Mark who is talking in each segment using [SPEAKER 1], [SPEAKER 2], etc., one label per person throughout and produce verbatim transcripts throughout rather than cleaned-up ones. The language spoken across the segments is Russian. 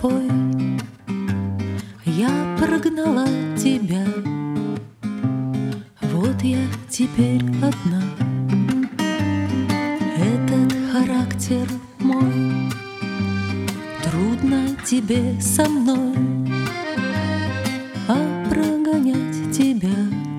[SPEAKER 1] слепой, я прогнала тебя. Вот я теперь одна. Этот характер мой, трудно тебе со мной, а прогонять тебя.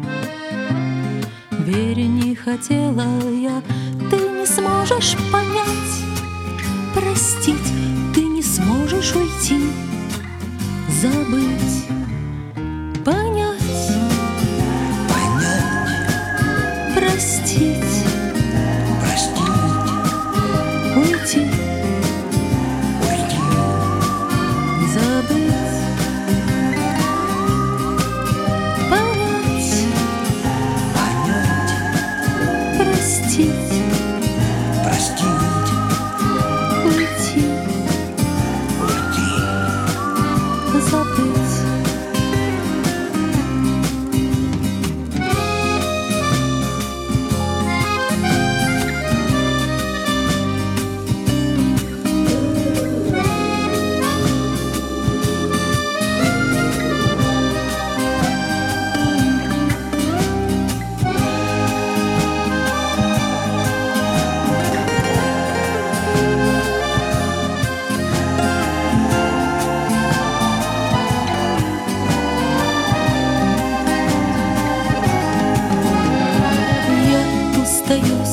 [SPEAKER 1] Верь, не хотела я, ты не сможешь понять, простить, ты не сможешь уйти, забыть, понять,
[SPEAKER 2] понять,
[SPEAKER 1] простить,
[SPEAKER 2] простить,
[SPEAKER 1] уйти,
[SPEAKER 2] уйти,
[SPEAKER 1] забыть, понять,
[SPEAKER 2] понять,
[SPEAKER 1] простить,
[SPEAKER 2] простить,
[SPEAKER 1] уйти,
[SPEAKER 2] уйти,
[SPEAKER 1] забыть. Устаю